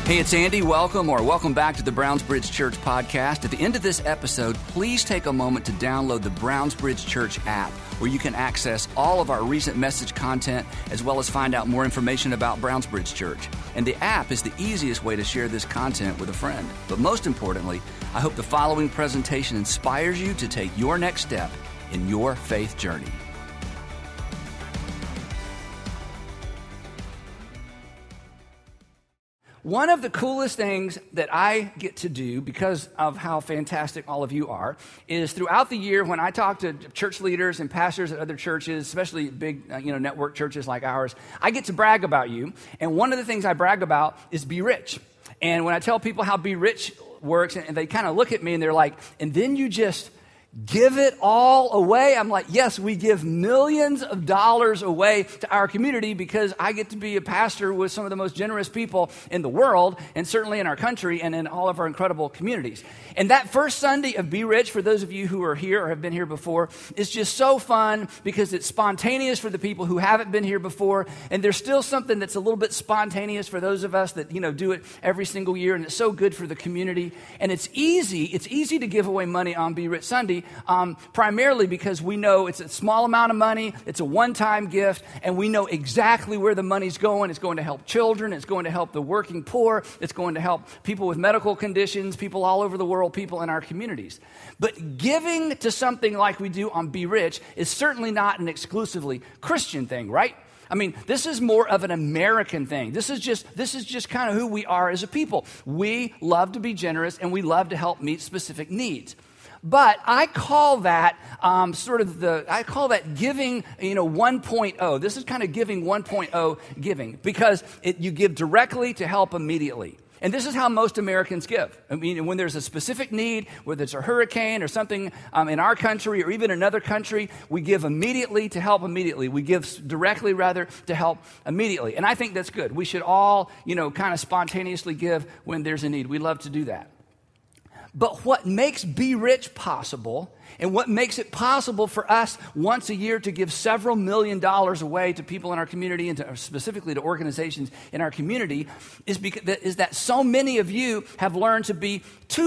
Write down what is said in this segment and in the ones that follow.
Hey, it's Andy. Welcome back to the Brownsbridge Church podcast. At the end of this episode, please take a moment to download the Brownsbridge Church app, where you can access all of our recent message content, as well as find out more information about Brownsbridge Church. And the app is the easiest way to share this content with a friend. But most importantly, I hope the following presentation inspires you to take your next step in your faith journey. One of the coolest things that I get to do, because of how fantastic all of you are, is throughout the year when I talk to church leaders and pastors at other churches, especially big network churches like ours, I get to brag about you. And one of the things I brag about is Be Rich. And when I tell people how Be Rich works, and they kind of look at me and they're like, and then you just give it all away? I'm like, yes, we give millions of dollars away to our community because I get to be a pastor with some of the most generous people in the world, and certainly in our country and in all of our incredible communities. And that first Sunday of Be Rich, for those of you who are here or have been here before, is just so fun because it's spontaneous for the people who haven't been here before, and there's still something that's a little bit spontaneous for those of us that do it every single year, and it's so good for the community. And it's easy to give away money on Be Rich Sunday, primarily because we know it's a small amount of money, it's a one-time gift, and we know exactly where the money's going. It's going to help children, it's going to help the working poor, it's going to help people with medical conditions, people all over the world, people in our communities. But giving to something like we do on Be Rich is certainly not an exclusively Christian thing, right? I mean, this is more of an American thing. This is just kind of who we are as a people. We love to be generous, and we love to help meet specific needs. But I call that giving, 1.0. This is kind of giving 1.0 giving, because you give directly to help immediately. And this is how most Americans give. I mean, when there's a specific need, whether it's a hurricane or something in our country or even another country, we give immediately to help immediately. We give directly, rather, to help immediately. And I think that's good. We should all, kind of spontaneously give when there's a need. We love to do that. But what makes Be Rich possible, and what makes it possible for us once a year to give several $million away to people in our community, and specifically to organizations in our community, is that so many of you have learned to be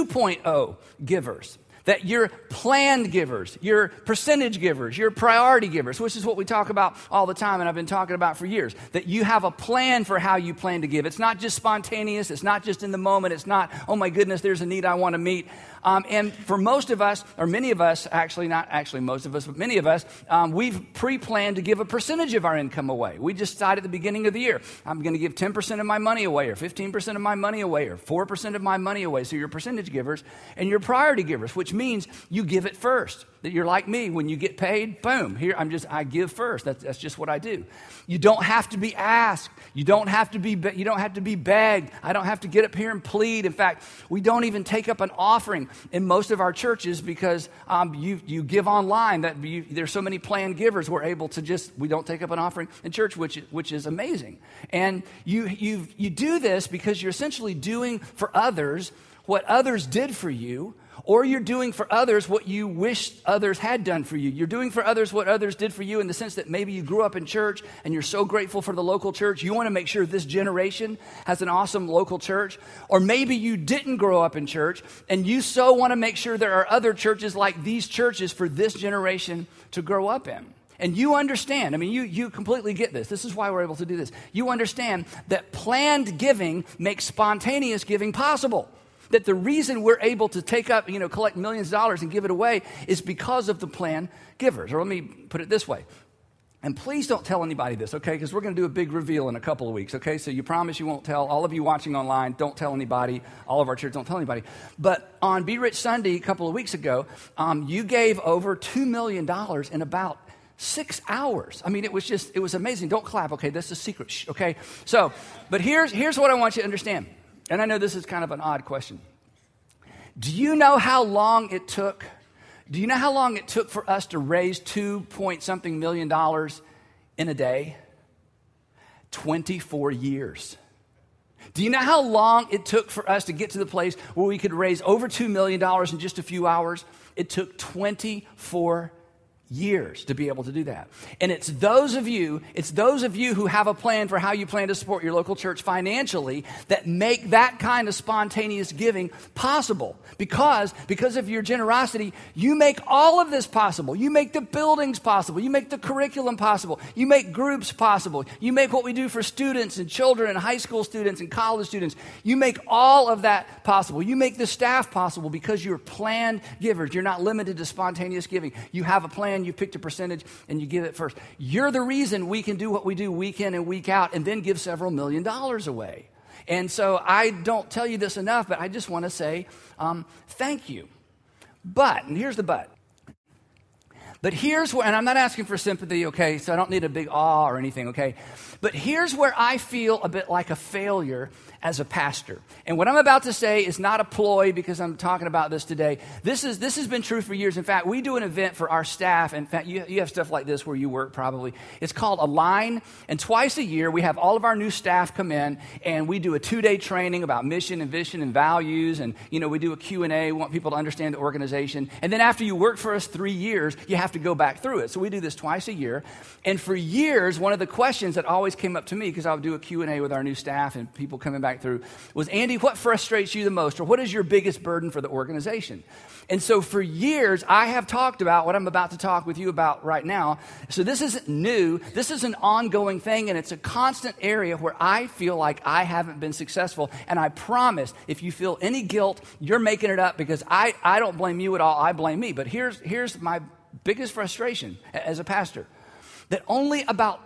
2.0 givers. That you're planned givers, you're percentage givers, you're priority givers, which is what we talk about all the time, and I've been talking about for years. That you have a plan for how you plan to give. It's not just spontaneous, it's not just in the moment, it's not, oh my goodness, there's a need I want to meet. And for most of us, or many of us, actually not actually most of us, but many of us, we've pre-planned to give a percentage of our income away. We just decided at the beginning of the year, I'm going to give 10% of my money away, or 15% of my money away, or 4% of my money away. So you're percentage givers, and you're priority givers, which means you give it first. That you're like me, when you get paid, boom, here I give first. That's just what I do. You don't have to be asked. You don't have to be begged. I don't have to get up here and plead. In fact, we don't even take up an offering in most of our churches because you give online. There's so many planned givers. We're able to we don't take up an offering in church, which is amazing. And you do this because you're essentially doing for others what others did for you, or you're doing for others what you wish others had done for you. You're doing for others what others did for you in the sense that maybe you grew up in church and you're so grateful for the local church. You want to make sure this generation has an awesome local church. Or maybe you didn't grow up in church and you so want to make sure there are other churches like these churches for this generation to grow up in. And you understand, you completely get this. This is why we're able to do this. You understand that planned giving makes spontaneous giving possible. That the reason we're able to take up, collect millions of dollars and give it away is because of the planned givers. Or let me put it this way. And please don't tell anybody this, okay? Because we're going to do a big reveal in a couple of weeks, okay? So you promise you won't tell. All of you watching online, don't tell anybody. All of our church, don't tell anybody. But on Be Rich Sunday a couple of weeks ago, you gave over $2 million in about 6 hours. It was amazing. Don't clap, okay? That's a secret, okay? So, but here's what I want you to understand. And I know this is kind of an odd question. Do you know how long it took? Do you know how long it took for us to raise $2-point-something million in a day? 24 years. Do you know how long it took for us to get to the place where we could raise over $2 million in just a few hours? It took 24 years to be able to do that. And it's those of you who have a plan for how you plan to support your local church financially that make that kind of spontaneous giving possible. Because of your generosity, you make all of this possible. You make the buildings possible. You make the curriculum possible. You make groups possible. You make what we do for students and children and high school students and college students. You make all of that possible. You make the staff possible because you're planned givers. You're not limited to spontaneous giving. You have a plan. You picked a percentage and you give it first. You're the reason we can do what we do week in and week out and then give several $1 million away. And so I don't tell you this enough, but I just want to say thank you. And here's the but. But here's where, and I'm not asking for sympathy, okay, so I don't need a big awe or anything, okay? But here's where I feel a bit like a failure as a pastor. And what I'm about to say is not a ploy because I'm talking about this today. This has been true for years. In fact, we do an event for our staff. In fact, you have stuff like this where you work probably. It's called Align. And twice a year, we have all of our new staff come in and we do a 2-day training about mission and vision and values. And, we do a Q&A. We want people to understand the organization. And then after you work for us 3 years, you have to go back through it. So we do this twice a year. And for years, one of the questions that always came up to me, because I would do a Q&A with our new staff and people coming back through, was, Andy, what frustrates you the most? Or what is your biggest burden for the organization? And so for years, I have talked about what I'm about to talk with you about right now. So this isn't new. This is an ongoing thing, and it's a constant area where I feel like I haven't been successful. And I promise, if you feel any guilt, you're making it up because I don't blame you at all. I blame me. But here's my biggest frustration as a pastor, that only about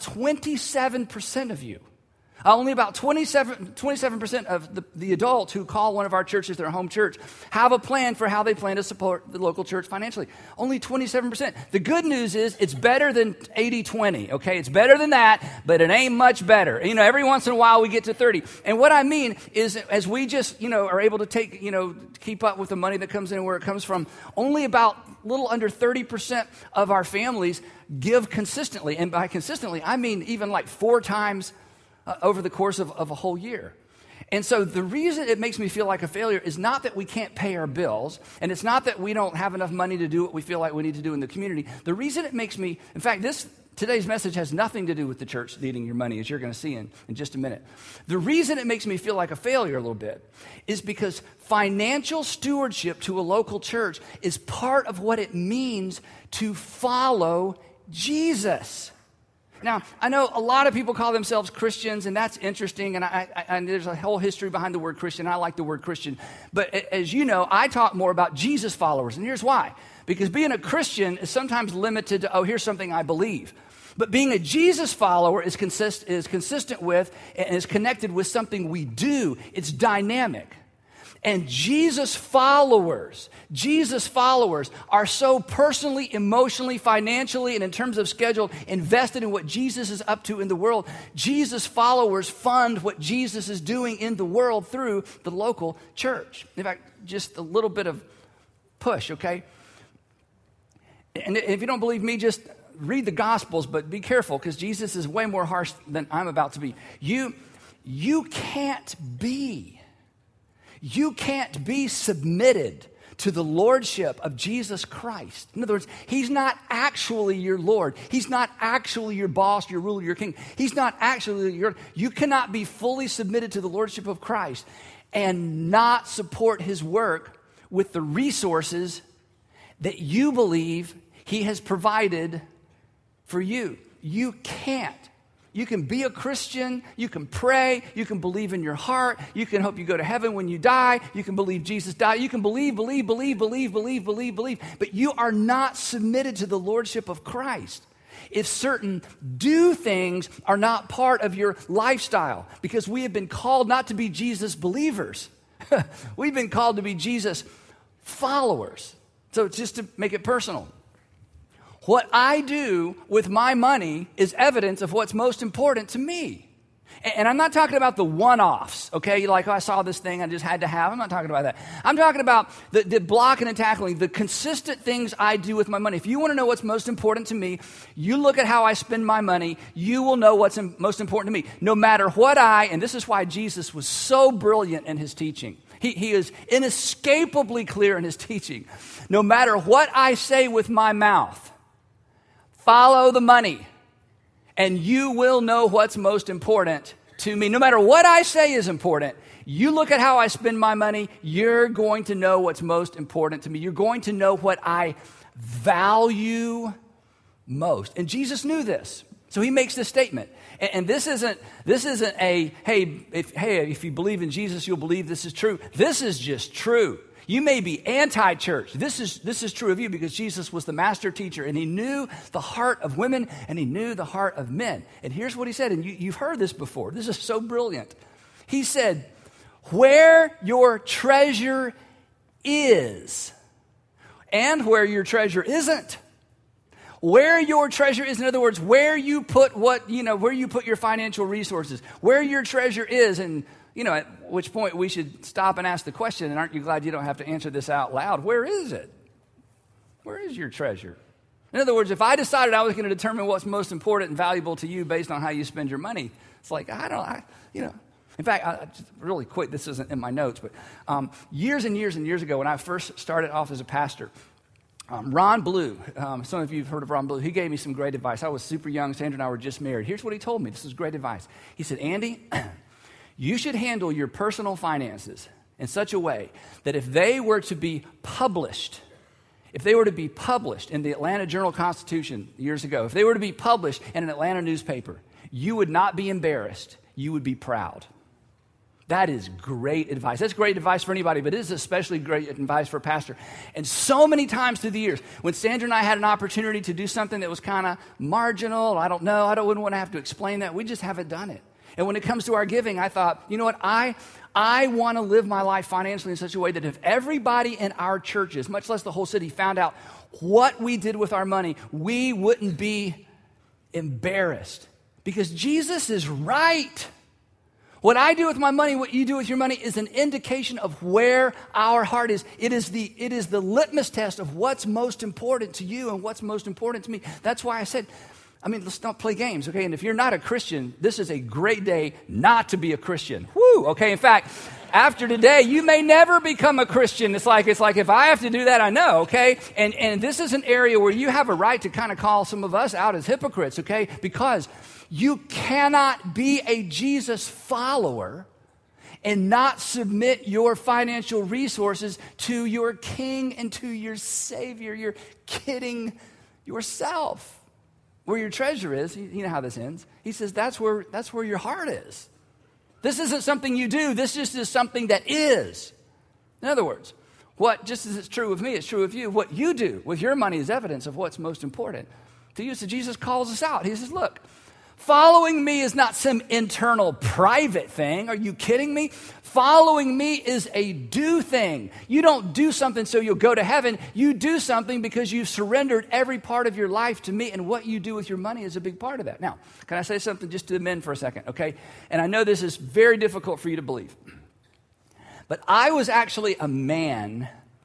27% of you, only about 27% of the adults who call one of our churches their home church have a plan for how they plan to support the local church financially. Only 27%. The good news is it's better than 80-20, okay? It's better than that, but it ain't much better. Every once in a while we get to 30. And what I mean is as we just, are able to take, keep up with the money that comes in and where it comes from, only about a little under 30% of our families give consistently. And by consistently, I mean even like 4 times over the course of a whole year. And so the reason it makes me feel like a failure is not that we can't pay our bills, and it's not that we don't have enough money to do what we feel like we need to do in the community. The reason it makes me, in fact, today's message has nothing to do with the church needing your money, as you're going to see in just a minute. The reason it makes me feel like a failure a little bit is because financial stewardship to a local church is part of what it means to follow Jesus. Now, I know a lot of people call themselves Christians, and that's interesting, and there's a whole history behind the word Christian. I like the word Christian. But as you know, I talk more about Jesus followers, and here's why. Because being a Christian is sometimes limited to, here's something I believe. But being a Jesus follower is consistent with and is connected with something we do. It's dynamic. And Jesus followers are so personally, emotionally, financially, and in terms of schedule invested in what Jesus is up to in the world. Jesus followers fund what Jesus is doing in the world through the local church. In fact, just a little bit of push, okay? And if you don't believe me, just read the Gospels, but be careful because Jesus is way more harsh than I'm about to be. You can't be submitted to the lordship of Jesus Christ. In other words, he's not actually your Lord. He's not actually your boss, your ruler, your king. He's not actually you cannot be fully submitted to the lordship of Christ and not support his work with the resources that you believe he has provided for you. You can't. You can be a Christian, you can pray, you can believe in your heart, you can hope you go to heaven when you die, you can believe Jesus died, you can believe, but you are not submitted to the lordship of Christ if certain do things are not part of your lifestyle, because we have been called not to be Jesus believers. We've been called to be Jesus followers. So just to make it personal, what I do with my money is evidence of what's most important to me. And I'm not talking about the one-offs, okay? Like, I saw this thing I just had to have. I'm not talking about that. I'm talking about the blocking and tackling, the consistent things I do with my money. If you want to know what's most important to me, you look at how I spend my money, you will know what's most important to me. No matter what and this is why Jesus was so brilliant in his teaching. He is inescapably clear in his teaching. No matter what I say with my mouth, follow the money, and you will know what's most important to me. No matter what I say is important, you look at how I spend my money, you're going to know what's most important to me. You're going to know what I value most. And Jesus knew this. So he makes this statement. And this isn't a, if you believe in Jesus, you'll believe this is true. This is just true. You may be anti-church. This is true of you because Jesus was the master teacher, and he knew the heart of women, and he knew the heart of men. And here's what he said, and you've heard this before. This is so brilliant. He said, where your treasure is and where your treasure isn't. Where your treasure is, in other words, where you put where you put your financial resources, where your treasure is, and at which point we should stop and ask the question, and aren't you glad you don't have to answer this out loud? Where is it? Where is your treasure? In other words, if I decided I was going to determine what's most important and valuable to you based on how you spend your money, it's like, in fact, just really quick, this isn't in my notes, but years and years and years ago when I first started off as a pastor, Ron Blue, some of you have heard of Ron Blue, he gave me some great advice. I was super young, Sandra and I were just married. Here's what he told me. This is great advice. He said, Andy, you should handle your personal finances in such a way that if they were to be published in the Atlanta Journal-Constitution years ago, if they were to be published in an Atlanta newspaper, you would not be embarrassed. You would be proud. That is great advice. That's great advice for anybody, but it is especially great advice for a pastor. And so many times through the years, when Sandra and I had an opportunity to do something that was kind of marginal, I wouldn't want to have to explain that. We just haven't done it. And when it comes to our giving, I thought, you know what? I want to live my life financially in such a way that if everybody in our churches, much less the whole city, found out what we did with our money, we wouldn't be embarrassed. Because Jesus is right. What I do with my money, what you do with your money is an indication of where our heart is. It is the litmus test of what's most important to you and what's most important to me. That's why I said, let's not play games, okay? And if you're not a Christian, this is a great day not to be a Christian. Woo, okay? In fact, after today, you may never become a Christian. It's like if I have to do that, I know, okay? And this is an area where you have a right to kind of call some of us out as hypocrites, okay? Because you cannot be a Jesus follower and not submit your financial resources to your King and to your Savior. You're kidding yourself. Where your treasure is, you know how this ends. He says that's where your heart is. This isn't something you do. This just is something that is. In other words, just as it's true of me, it's true of you. What you do with your money is evidence of what's most important to you. So Jesus calls us out. He says, look, following me is not some internal private thing. Are you kidding me? Following me is a do thing. You don't do something so you'll go to heaven. You do something because you've surrendered every part of your life to me, and what you do with your money is a big part of that. Now, can I say something just to the men for a second, okay? And I know this is very difficult for you to believe, but I was actually a man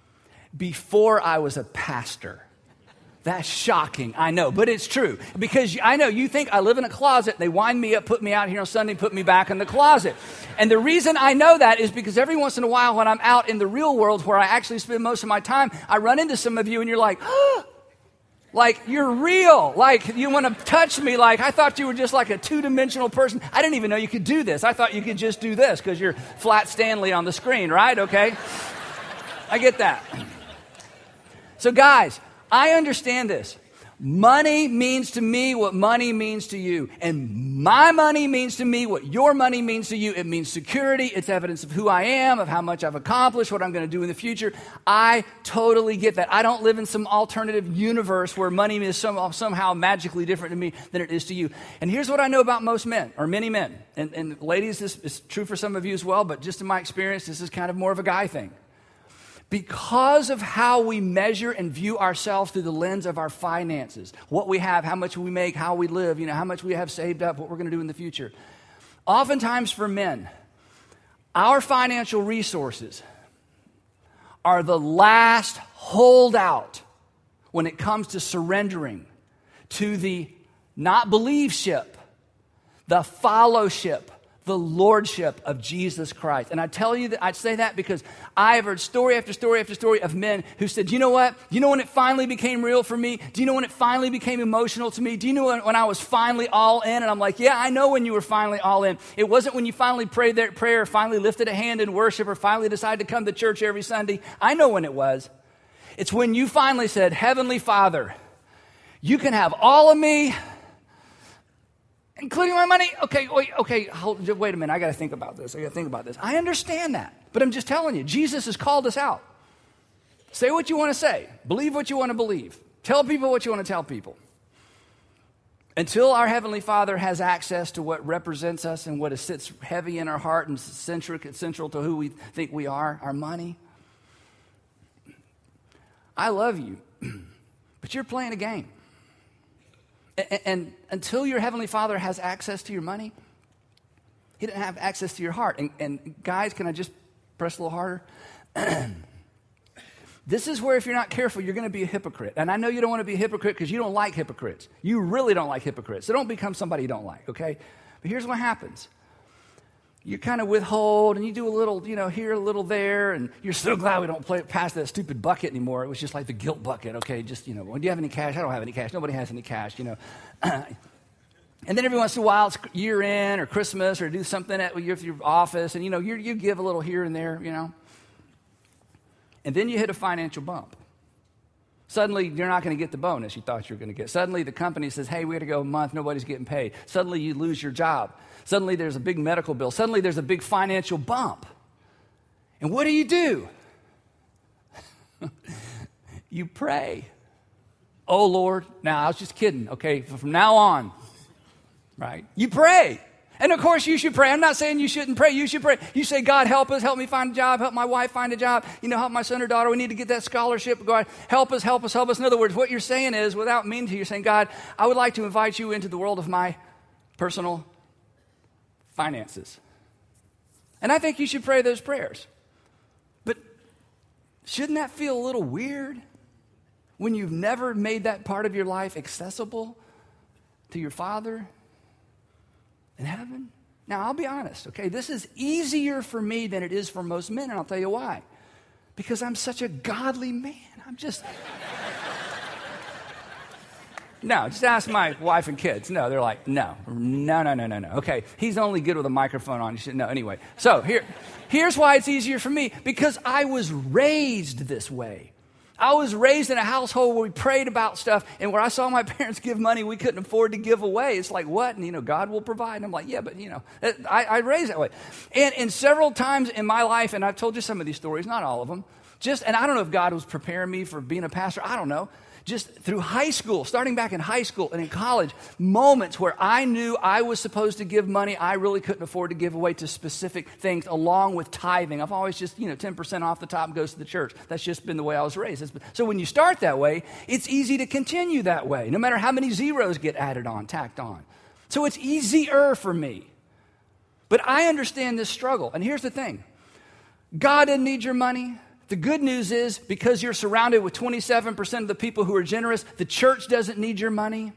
before I was a pastor. That's shocking, I know, but it's true. Because I know you think I live in a closet, they wind me up, put me out here on Sunday, put me back in the closet. And the reason I know that is because every once in a while when I'm out in the real world where I actually spend most of my time, I run into some of you and you're like, like you're real, like you want to touch me, like I thought you were just like a two-dimensional person. I didn't even know you could do this. I thought you could just do this because you're Flat Stanley on the screen, right? Okay, I get that. So guys, I understand this. Money means to me what money means to you. And my money means to me what your money means to you. It means security. It's evidence of who I am, of how much I've accomplished, what I'm going to do in the future. I totally get that. I don't live in some alternative universe where money is somehow magically different to me than it is to you. And here's what I know about most men, or many men. And ladies, this is true for some of you as well, but just in my experience, this is kind of more of a guy thing. Because of how we measure and view ourselves through the lens of our finances, what we have, how much we make, how we live, how much we have saved up, what we're going to do in the future. Oftentimes for men, our financial resources are the last holdout when it comes to surrendering to the not believe ship, the follow ship, the lordship of Jesus Christ. And I tell you that I say that because I have heard story after story after story of men who said, you know what? Do you know when it finally became real for me? Do you know when it finally became emotional to me? Do you know when I was finally all in? And I'm like, yeah, I know when you were finally all in. It wasn't when you finally prayed that prayer, or finally lifted a hand in worship, or finally decided to come to church every Sunday. I know when it was. It's when you finally said, Heavenly Father, you can have all of me, including my money. Okay, wait a minute. I got to think about this. I understand that, but I'm just telling you, Jesus has called us out. Say what you want to say. Believe what you want to believe. Tell people what you want to tell people. Until our Heavenly Father has access to what represents us and what sits heavy in our heart and central to who we think we are, our money. I love you, but you're playing a game. And until your Heavenly Father has access to your money, He didn't have access to your heart. And guys, can I just press a little harder? This is where if you're not careful, you're going to be a hypocrite. And I know you don't want to be a hypocrite because you don't like hypocrites. You really don't like hypocrites. So don't become somebody you don't like, okay? But here's what happens. You kind of withhold, and you do a little, here, a little there, and you're so glad we don't play past that stupid bucket anymore. It was just like the guilt bucket, okay? Just, well, do you have any cash? I don't have any cash. Nobody has any cash, And then every once in a while, it's year end or Christmas or do something at your office, and, you give a little here and there, And then you hit a financial bump. Suddenly, you're not going to get the bonus you thought you were going to get. Suddenly, the company says, hey, we had to go a month, nobody's getting paid. Suddenly, you lose your job. Suddenly, there's a big medical bill. Suddenly, there's a big financial bump. And what do? You pray. Oh, Lord. Now, I was just kidding, okay? From now on, right? You pray. And, of course, you should pray. I'm not saying you shouldn't pray. You should pray. You say, God, help us. Help me find a job. Help my wife find a job. Help my son or daughter. We need to get that scholarship. God, help us, help us, help us. In other words, what you're saying is, without meaning to, you're saying, God, I would like to invite you into the world of my personal finances. And I think you should pray those prayers. But shouldn't that feel a little weird when you've never made that part of your life accessible to your Father in heaven? Now, I'll be honest, okay? This is easier for me than it is for most men, and I'll tell you why. Because I'm such a godly man. No, just ask my wife and kids. No, they're like, no. Okay, he's only good with a microphone on. You should know. Anyway, so here's why it's easier for me. Because I was raised this way. I was raised in a household where we prayed about stuff, and where I saw my parents give money we couldn't afford to give away. It's like, what? And, God will provide. And I'm like, yeah, but, I raised that way. And several times in my life, and I've told you some of these stories, not all of them, and I don't know if God was preparing me for being a pastor. I don't know. Just through high school, starting back in high school and in college, moments where I knew I was supposed to give money I really couldn't afford to give away to specific things, along with tithing. I've always just, 10% off the top goes to the church. That's just been the way I was raised. So when you start that way, it's easy to continue that way, no matter how many zeros get tacked on. So it's easier for me. But I understand this struggle. And here's the thing. God didn't need your money. The good news is, because you're surrounded with 27% of the people who are generous, the church doesn't need your money.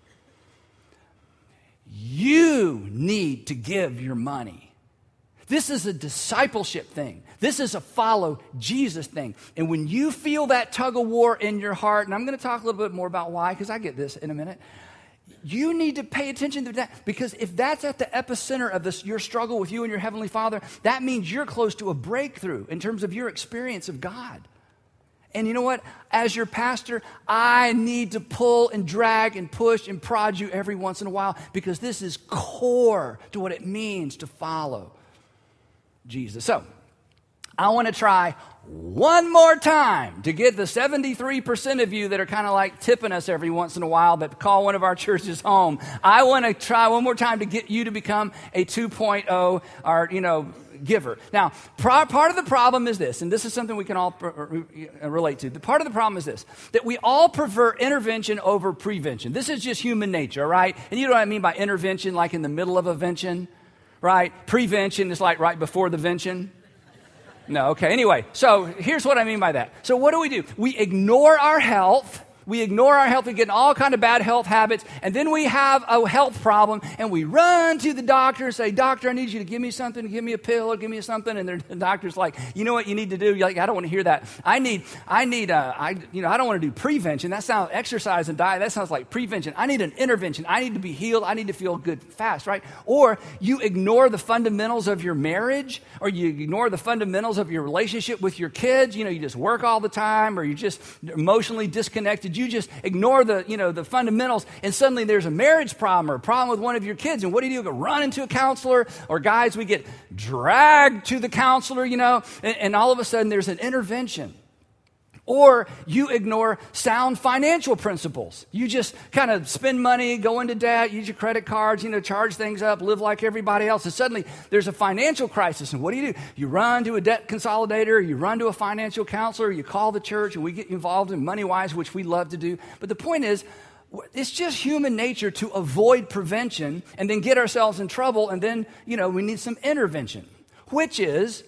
You need to give your money. This is a discipleship thing. This is a follow Jesus thing. And when you feel that tug of war in your heart, and I'm going to talk a little bit more about why, because I get this in a minute, you need to pay attention to that, because if that's at the epicenter of your struggle with you and your Heavenly Father, that means you're close to a breakthrough in terms of your experience of God. And you know what? As your pastor, I need to pull and drag and push and prod you every once in a while, because this is core to what it means to follow Jesus. So, I want to try one more time to get the 73% of you that are kind of like tipping us every once in a while that call one of our churches home. I want to try one more time to get you to become a 2.0 or, giver. Now, part of the problem is this, and this is something we can all relate to. The part of the problem is this, that we all prefer intervention over prevention. This is just human nature, right? And you know what I mean by intervention, like in the middle of a vention, right? Prevention is like right before the vention. No, okay. Anyway, so here's what I mean by that. So what do? We ignore our health We ignore our health. We get in all kind of bad health habits. And then we have a health problem and we run to the doctor and say, doctor, I need you to give me something, give me a pill or give me something. And the doctor's like, you know what you need to do? You're like, I don't want to hear that. I don't want to do prevention. That sounds exercise and diet. That sounds like prevention. I need an intervention. I need to be healed. I need to feel good fast, right? Or you ignore the fundamentals of your marriage, or you ignore the fundamentals of your relationship with your kids. You just work all the time, or you're just emotionally disconnected. You just ignore the fundamentals, and suddenly there's a marriage problem or a problem with one of your kids. And what do? You go run into a counselor, or guys, we get dragged to the counselor, and all of a sudden there's an intervention. Or you ignore sound financial principles. You just kind of spend money, go into debt, use your credit cards, charge things up, live like everybody else. And suddenly there's a financial crisis. And what do? You run to a debt consolidator, you run to a financial counselor, you call the church, and we get involved in money-wise, which we love to do. But the point is, it's just human nature to avoid prevention and then get ourselves in trouble. And then, we need some intervention, which is,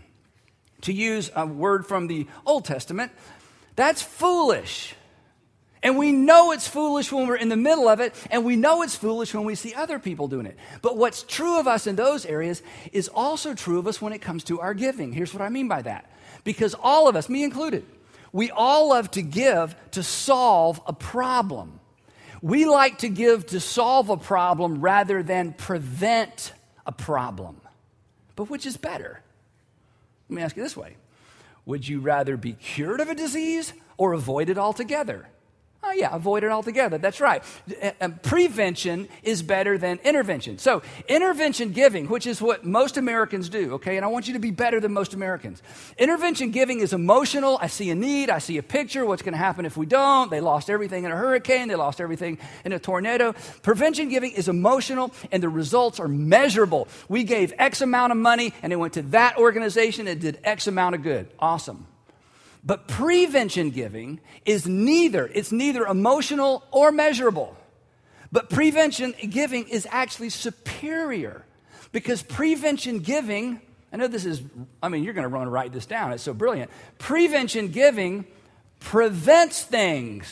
to use a word from the Old Testament, that's foolish. And we know it's foolish when we're in the middle of it, and we know it's foolish when we see other people doing it. But what's true of us in those areas is also true of us when it comes to our giving. Here's what I mean by that. Because all of us, me included, we all love to give to solve a problem. We like to give to solve a problem rather than prevent a problem. But which is better? Let me ask you this way. Would you rather be cured of a disease or avoid it altogether? Oh, yeah, avoid it altogether. That's right. Prevention is better than intervention. So intervention giving, which is what most Americans do, okay? And I want you to be better than most Americans. Intervention giving is emotional. I see a need. I see a picture. What's going to happen if we don't? They lost everything in a hurricane. They lost everything in a tornado. Prevention giving is emotional, and the results are measurable. We gave X amount of money, and it went to that organization. It did X amount of good. Awesome. But prevention giving is neither emotional or measurable. But prevention giving is actually superior, because prevention giving, you're going to want to write this down. It's so brilliant. Prevention giving prevents things.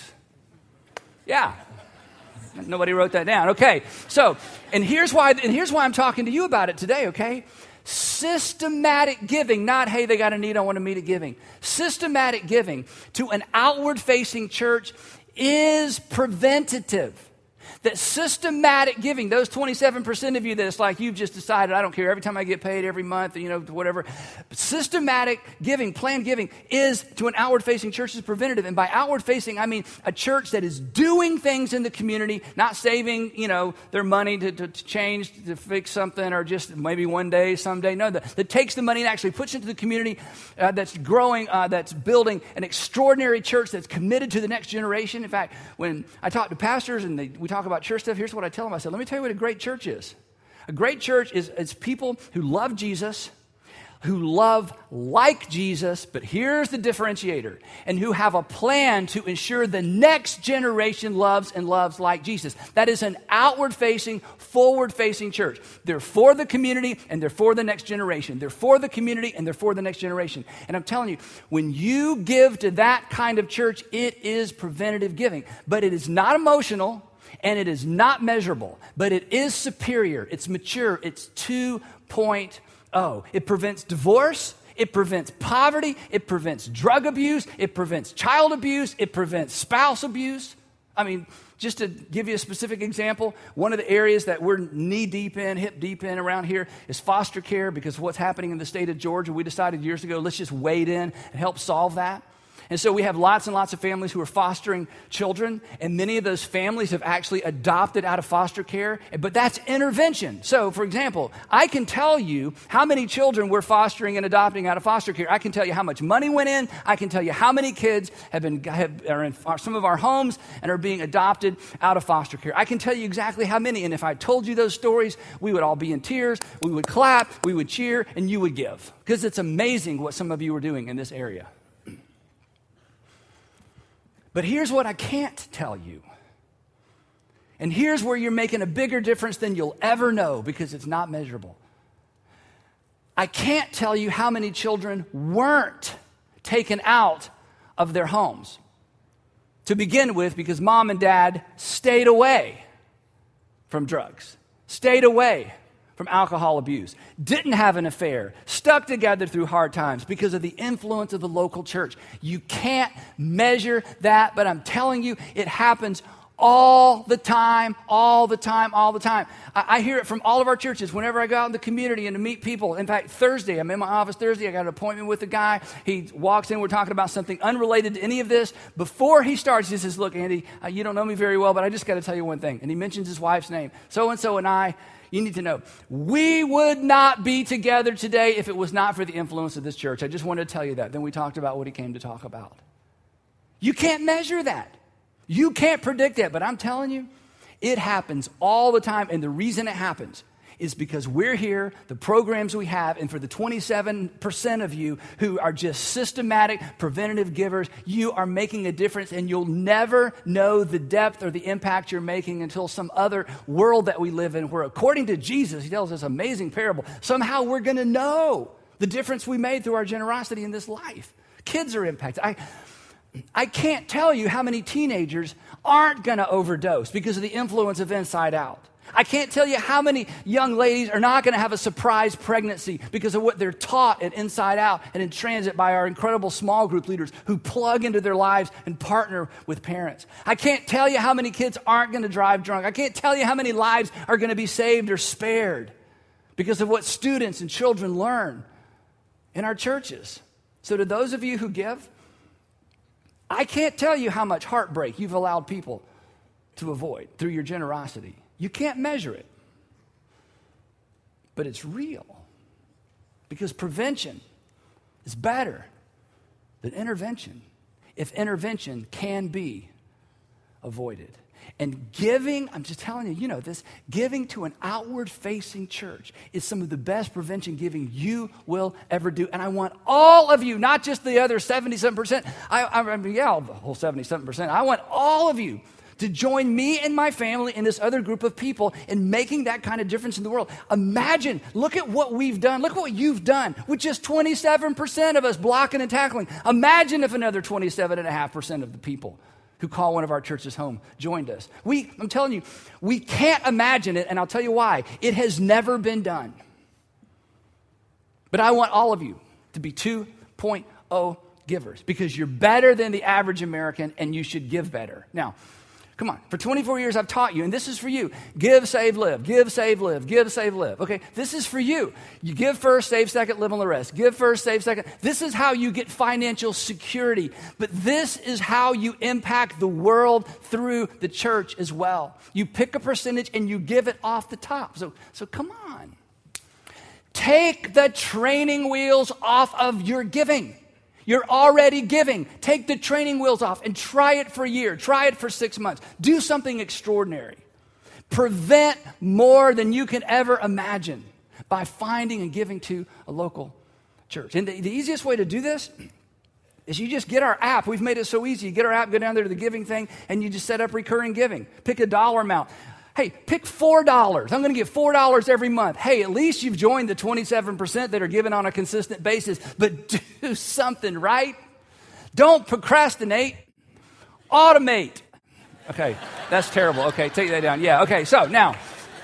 Yeah. Nobody wrote that down. Okay. So, and here's why I'm talking to you about it today, okay? Systematic giving, not, hey, they got a need, I want to meet a giving. Systematic giving to an outward-facing church is preventative. That systematic giving, those 27% of you that it's like you've just decided, I don't care, every time I get paid every month, whatever. Systematic giving, planned giving is to an outward-facing church is preventative. And by outward-facing, I mean a church that is doing things in the community, not saving, their money to change, to fix something, or just maybe one day, someday. No, that takes the money and actually puts it into the community that's growing, that's building an extraordinary church that's committed to the next generation. In fact, when I talk to pastors and we talk about church stuff, here's what I tell them. I said, let me tell you what a great church is. A great church is people who love Jesus, who love like Jesus, but here's the differentiator, and who have a plan to ensure the next generation loves like Jesus. That is an outward-facing, forward-facing church. They're for the community, and they're for the next generation. They're for the community, and they're for the next generation. And I'm telling you, when you give to that kind of church, it is preventative giving. But it is not emotional, and it is not measurable, but it is superior. It's mature. It's 2.0. It prevents divorce. It prevents poverty. It prevents drug abuse. It prevents child abuse. It prevents spouse abuse. Just to give you a specific example, one of the areas that we're knee-deep in, hip-deep in around here is foster care, because of what's happening in the state of Georgia. We decided years ago, let's just wade in and help solve that. And so we have lots and lots of families who are fostering children, and many of those families have actually adopted out of foster care, but that's intervention. So, for example, I can tell you how many children we're fostering and adopting out of foster care. I can tell you how much money went in. I can tell you how many kids are in some of our homes and are being adopted out of foster care. I can tell you exactly how many, and if I told you those stories, we would all be in tears, we would clap, we would cheer, and you would give, because it's amazing what some of you are doing in this area. But here's what I can't tell you. And here's where you're making a bigger difference than you'll ever know, because it's not measurable. I can't tell you how many children weren't taken out of their homes. to begin with because mom and dad stayed away from drugs, stayed away from alcohol abuse, didn't have an affair, stuck together through hard times because of the influence of the local church. You can't measure that, but I'm telling you, it happens all the time, all the time, all the time. I hear it from all of our churches whenever I go out in the community and to meet people. In fact, Thursday, I'm in my office Thursday, I got an appointment with a guy. He walks in, we're talking about something unrelated to any of this. Before he starts, he says, look, Andy, you don't know me very well, but I just got to tell you one thing. And he mentions his wife's name. So-and-so and I, you need to know, we would not be together today if it was not for the influence of this church. I just wanted to tell you that. Then we talked about what he came to talk about. You can't measure that. You can't predict it, but I'm telling you, it happens all the time. And the reason it happens is because we're here, the programs we have, and for the 27% of you who are just systematic, preventative givers, you are making a difference, and you'll never know the depth or the impact you're making until some other world that we live in, where according to Jesus, he tells us an amazing parable, somehow we're going to know the difference we made through our generosity in this life. Kids are impacted. I can't tell you how many teenagers aren't going to overdose because of the influence of Inside Out. I can't tell you how many young ladies are not going to have a surprise pregnancy because of what they're taught at Inside Out and in Transit by our incredible small group leaders who plug into their lives and partner with parents. I can't tell you how many kids aren't going to drive drunk. I can't tell you how many lives are going to be saved or spared because of what students and children learn in our churches. So to those of you who give, I can't tell you how much heartbreak you've allowed people to avoid through your generosity. You can't measure it. But it's real. Because prevention is better than intervention if intervention can be avoided. And giving, I'm just telling you, you know this, giving to an outward-facing church is some of the best prevention giving you will ever do. And I want all of you, not just the other 77%, the whole 77%. I want all of you to join me and my family and this other group of people in making that kind of difference in the world. Imagine, look at what we've done. Look at what you've done with just 27% of us blocking and tackling. Imagine if another 27.5% of the people who call one of our churches home joined us. I'm telling you, we can't imagine it, and I'll tell you why. It has never been done. But I want all of you to be 2.0 givers because you're better than the average American, and you should give better. Now, come on. For 24 years, I've taught you, and this is for you. Give, save, live. Give, save, live. Give, save, live. Okay? This is for you. You give first, save second, live on the rest. Give first, save second. This is how you get financial security. But this is how you impact the world through the church as well. You pick a percentage and you give it off the top. So come on. Take the training wheels off of your giving. You're already giving. Take the training wheels off and try it for a year. Try it for 6 months. Do something extraordinary. Prevent more than you can ever imagine by finding and giving to a local church. And the easiest way to do this is you just get our app. We've made it so easy. You get our app, go down there to the giving thing, and you just set up recurring giving. Pick a dollar amount. Hey, pick $4. I'm going to give $4 every month. Hey, at least you've joined the 27% that are given on a consistent basis, but do something, right? Don't procrastinate. Automate. Okay, that's terrible. Okay, take that down. Yeah, okay, so now,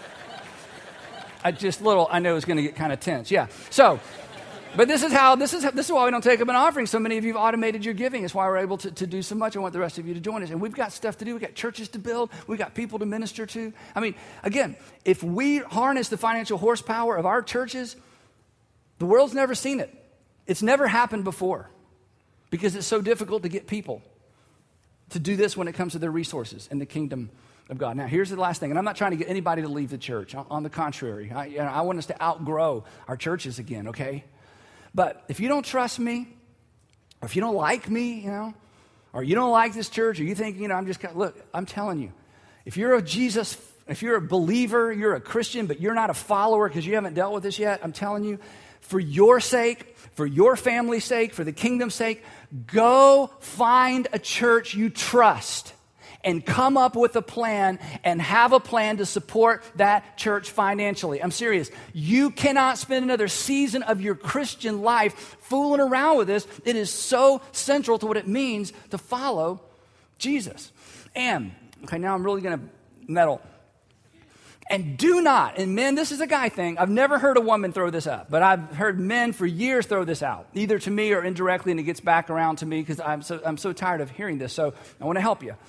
I know it's going to get kind of tense. Yeah, so, but this is why we don't take up an offering. So many of you have automated your giving. It's why we're able to do so much. I want the rest of you to join us. And we've got stuff to do. We've got churches to build. We've got people to minister to. I mean, again, if we harness the financial horsepower of our churches, the world's never seen it. It's never happened before because it's so difficult to get people to do this when it comes to their resources in the kingdom of God. Now, here's the last thing, and I'm not trying to get anybody to leave the church. On the contrary, I want us to outgrow our churches again, okay? But if you don't trust me, or if you don't like me, or you don't like this church, or you think, look, I'm telling you, if you're a believer, you're a Christian, but you're not a follower because you haven't dealt with this yet, I'm telling you, for your sake, for your family's sake, for the kingdom's sake, go find a church you trust and come up with a plan and have a plan to support that church financially. I'm serious. You cannot spend another season of your Christian life fooling around with this. It is so central to what it means to follow Jesus. And, okay, now I'm really going to meddle. And do not, and men, this is a guy thing. I've never heard a woman throw this up, but I've heard men for years throw this out, either to me or indirectly, and it gets back around to me because I'm so tired of hearing this. So I want to help you.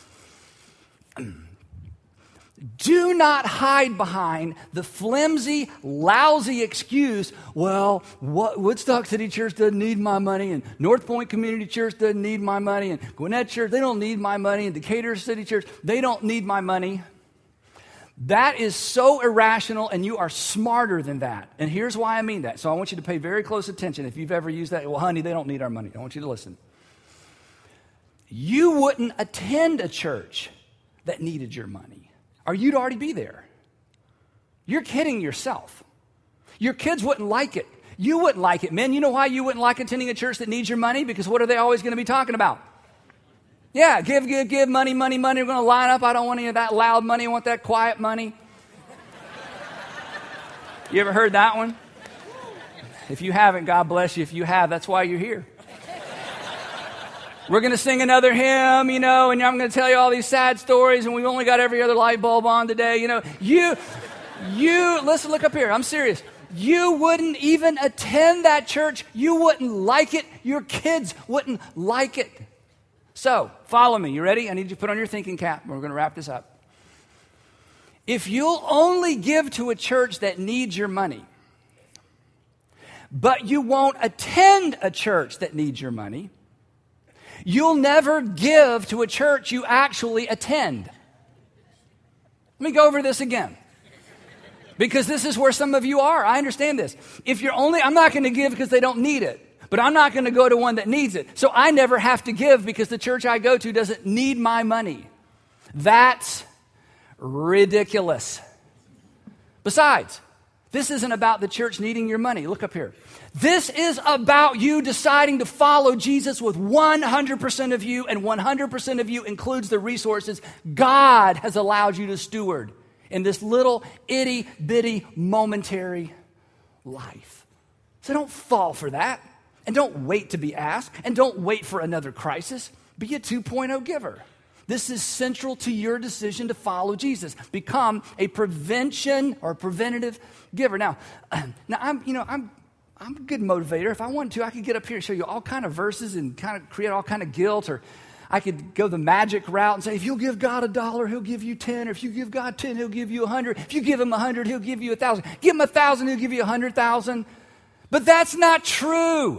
Do not hide behind the flimsy, lousy excuse, well, Woodstock City Church doesn't need my money, and North Point Community Church doesn't need my money, and Gwinnett Church, they don't need my money, and Decatur City Church, they don't need my money. That is so irrational, and you are smarter than that. And here's why I mean that. So I want you to pay very close attention. If you've ever used that, well, honey, they don't need our money. I want you to listen. You wouldn't attend a church that needed your money, or you'd already be there. You're kidding yourself. Your kids wouldn't like it. You wouldn't like it. Men, you know why you wouldn't like attending a church that needs your money? Because what are they always going to be talking about? Yeah, give, money. We're going to line up. I don't want any of that loud money. I want that quiet money. You ever heard that one? If you haven't, God bless you. If you have, that's why you're here. We're going to sing another hymn, and I'm going to tell you all these sad stories, and we've only got every other light bulb on today. You, listen, look up here. I'm serious. You wouldn't even attend that church. You wouldn't like it. Your kids wouldn't like it. So, follow me. You ready? I need you to put on your thinking cap. We're going to wrap this up. If you'll only give to a church that needs your money, but you won't attend a church that needs your money, you'll never give to a church you actually attend. Let me go over this again, because this is where some of you are. I understand this. I'm not going to give because they don't need it. But I'm not going to go to one that needs it. So I never have to give because the church I go to doesn't need my money. That's ridiculous. Besides, this isn't about the church needing your money. Look up here. This is about you deciding to follow Jesus with 100% of you, and 100% of you includes the resources God has allowed you to steward in this little itty-bitty momentary life. So don't fall for that. And don't wait to be asked. And don't wait for another crisis. Be a 2.0 giver. This is central to your decision to follow Jesus. Become a prevention or preventative giver. Now I'm a good motivator. If I wanted to, I could get up here and show you all kind of verses and kind of create all kind of guilt. Or I could go the magic route and say, if you'll give God $1, he'll give you 10. Or if you give God 10, he'll give you 100. If you give him 100, he'll give you 1,000. Give him 1,000, he'll give you 100,000. But that's not true.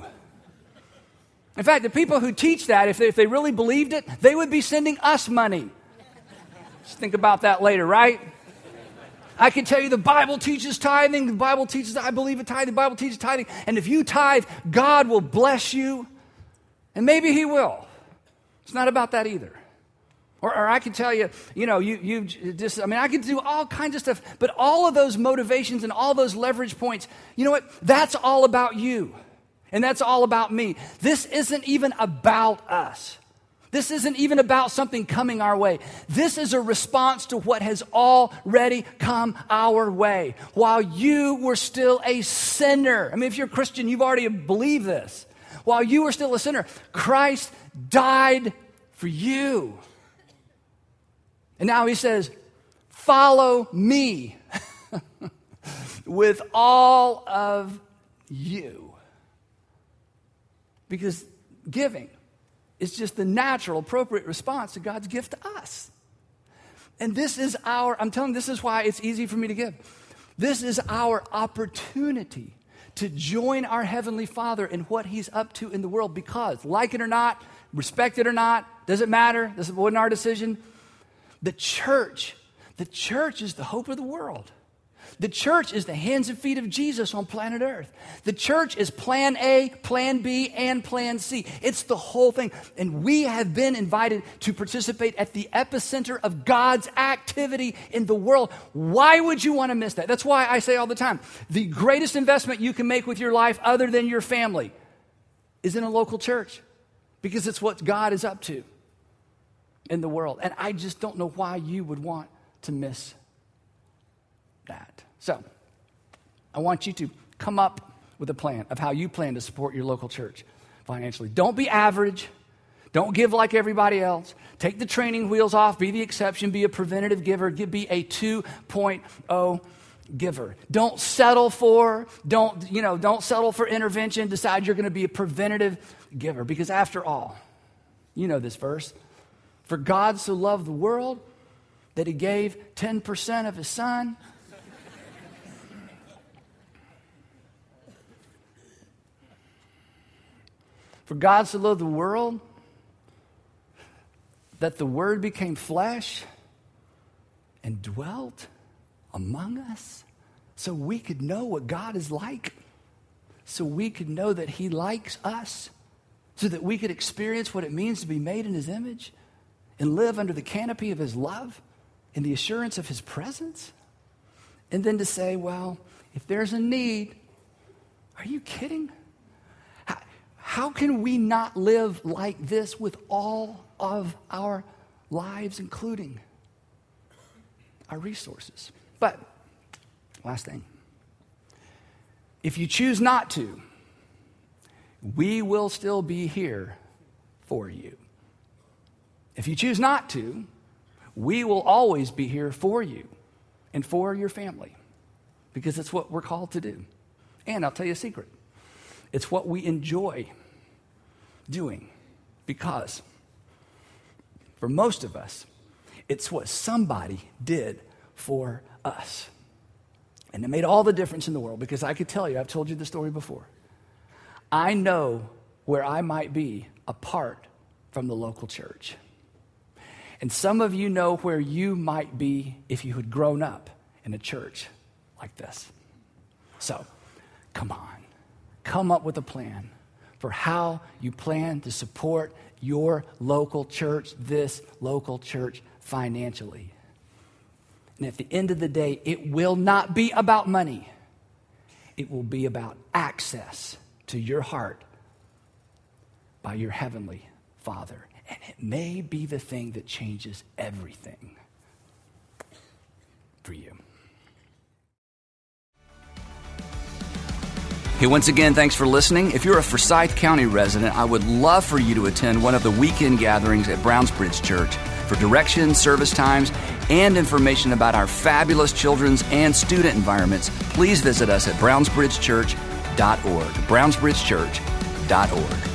In fact, the people who teach that, if they really believed it, they would be sending us money. Just think about that later, right? I can tell you the Bible teaches tithing. The Bible teaches, I believe in tithing. The Bible teaches tithing. And if you tithe, God will bless you. And maybe he will. It's not about that either. Or I can tell you, I could do all kinds of stuff. But all of those motivations and all those leverage points, you know what? That's all about you. And that's all about me. This isn't even about us. This isn't even about something coming our way. This is a response to what has already come our way. While you were still a sinner. I mean, if you're a Christian, you've already believed this. While you were still a sinner, Christ died for you. And now he says, follow me with all of you. Because giving is just the natural, appropriate response to God's gift to us. And this is this is why it's easy for me to give. This is our opportunity to join our Heavenly Father in what he's up to in the world, because, like it or not, respect it or not, doesn't matter, this wasn't our decision. The church is the hope of the world. The church is the hands and feet of Jesus on planet Earth. The church is plan A, plan B, and plan C. It's the whole thing. And we have been invited to participate at the epicenter of God's activity in the world. Why would you want to miss that? That's why I say all the time, the greatest investment you can make with your life other than your family is in a local church, because it's what God is up to in the world. And I just don't know why you would want to miss that. So, I want you to come up with a plan of how you plan to support your local church financially. Don't be average. Don't give like everybody else. Take the training wheels off. Be the exception. Be a preventative giver. Be a 2.0 giver. Don't settle for intervention. Decide you're going to be a preventative giver. Because after all, you know this verse. For God so loved the world that he gave 10% of his son. For God so loved the world that the Word became flesh and dwelt among us so we could know what God is like, so we could know that he likes us, so that we could experience what it means to be made in his image and live under the canopy of his love and the assurance of his presence. And then to say, well, if there's a need, are you kidding? How can we not live like this with all of our lives, including our resources? But, last thing. If you choose not to, we will still be here for you. If you choose not to, we will always be here for you and for your family, because it's what we're called to do. And I'll tell you a secret. It's what we enjoy doing, because for most of us, it's what somebody did for us. And it made all the difference in the world, because I could tell you, I've told you the story before. I know where I might be apart from the local church. And some of you know where you might be if you had grown up in a church like this. So, come on. Come up with a plan for how you plan to support your local church, this local church, financially. And at the end of the day, it will not be about money. It will be about access to your heart by your heavenly Father. And it may be the thing that changes everything for you. Hey, once again, thanks for listening. If you're a Forsyth County resident, I would love for you to attend one of the weekend gatherings at Brownsbridge Church. For directions, service times, and information about our fabulous children's and student environments, please visit us at brownsbridgechurch.org. brownsbridgechurch.org.